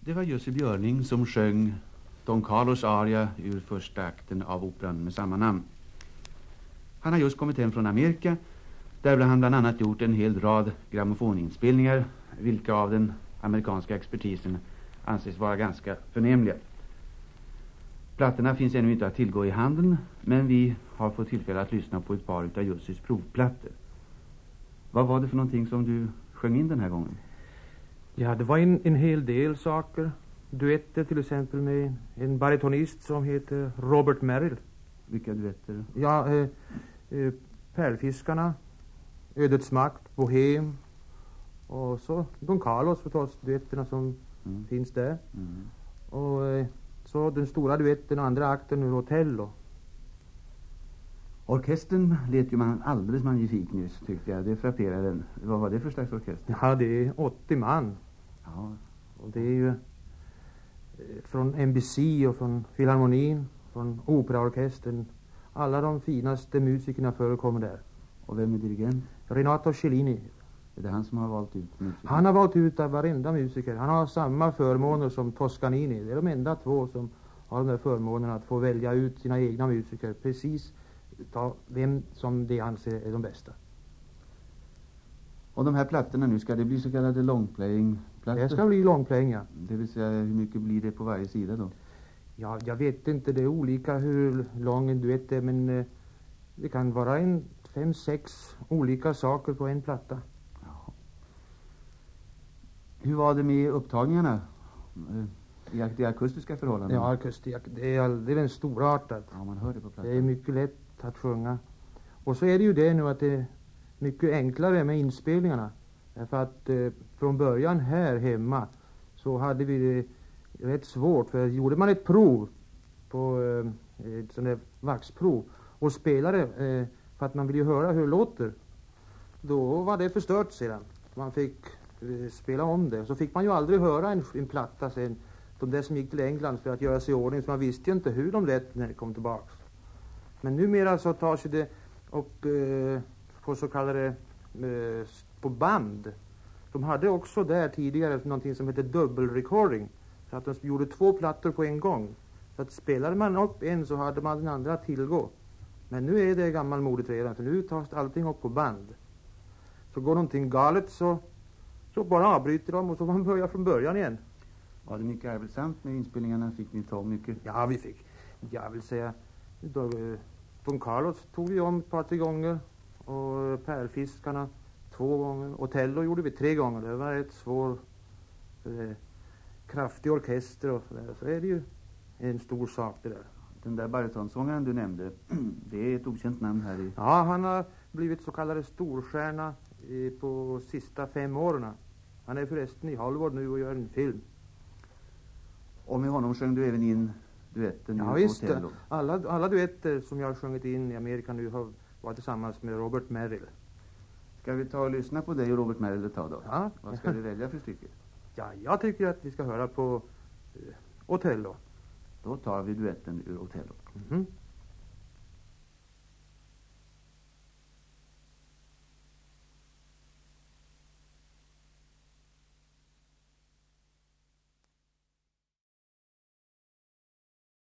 Det var Jussi Björling som sjöng Don Carlos aria ur första akten av operan med samma namn. Han har just kommit hem från Amerika, där han bland annat gjort en hel rad grammofoninspelningar, vilka av den amerikanska expertisen anses vara ganska förnämliga. Plattorna finns ännu inte att tillgå i handeln, men vi har fått tillfälle att lyssna på ett par av Jussis provplattor. Vad var det för någonting som du sjöng in den här gången? Ja, det var en hel del saker. Duetter till exempel med en baritonist som heter Robert Merrill. Vilka duetter? Ja, Pärlfiskarna, Ödets makt, Bohem och så Don Carlos förstås, duetterna som finns där. Och så den stora duetten och andra akten ur Otello. Orkestern lät ju man alldeles magnifik nyss, tyckte jag. Det frapperade den. Vad var det för slags orkester? Ja, det är 80 man. Ja. Och det är ju från NBC och från Filharmonin, från Operaorkestern. Alla de finaste musikerna förekommer där. Och vem är dirigent? Renato Cellini. Är det han som har valt ut musiker? Han har valt ut av varenda musiker. Han har samma förmåner som Toscanini. Det är de enda två som har de där förmånerna att få välja ut sina egna musiker. Precis ta vem som de anser är de bästa. Och de här plattorna nu, ska det bli så kallade longplaying-plattor? Det ska bli longplaying, ja. Det vill säga, hur mycket blir det på varje sida då? Ja, jag vet inte, det är olika hur lång en duett är, men det kan vara 5-6 olika saker på en platta. Ja. Hur var det med upptagningarna? I det akustiska förhållanden? Ja, det är en storartad. Ja, man hör det på plattan. Det är mycket lätt att sjunga. Och så är det ju det nu att det är mycket enklare med inspelningarna. Därför att från början här hemma så hade vi det rätt svårt. För gjorde man ett prov på ett sånt där vaxprov och spelade för att man ville höra hur det låter, då var det förstört sedan. Man fick spela om det. Så fick man ju aldrig höra en platta sen. De där som gick till England för att göra sig i ordning, så man visste ju inte hur de lät när det kom tillbaks. Men numera så tar sig det upp på så kallade på band. De hade också där tidigare någonting som heter dubbelrecording. Så att de gjorde 2 plattor på en gång. Så att spelade man upp en så hade man den andra att tillgå. Men nu är det gammal modet redan, för nu tas allting upp på band. Så går någonting galet så bara avbryter de och så man börjar från början igen. Var det mycket arbetsamt med inspelningarna? Fick ni ta mycket? Ja, vi fick. Jag vill säga, Don Carlos tog vi om ett par 3 gånger. Och Pärlfiskarna 2 gånger. Otello gjorde vi 3 gånger. Det var ett svår, kraftig orkester och så där. Så är det ju en stor sak det där. Den där baritonsångaren du nämnde, det är ett okänt namn här i... Ja, han har blivit så kallad storstjärna på sista 5 åren. Han är förresten i Hollywood nu och gör en film. Och med honom sjöng du även in duetten? Ja visst, alla duetter som jag har sjungit in i Amerika nu har varit tillsammans med Robert Merrill. Ska vi ta och lyssna på dig och Robert Merrill ett tag då? Ja. Vad ska du välja för stycke? Ja, jag tycker att vi ska höra på Otello. Då tar vi duetten ur Otello. Mhm.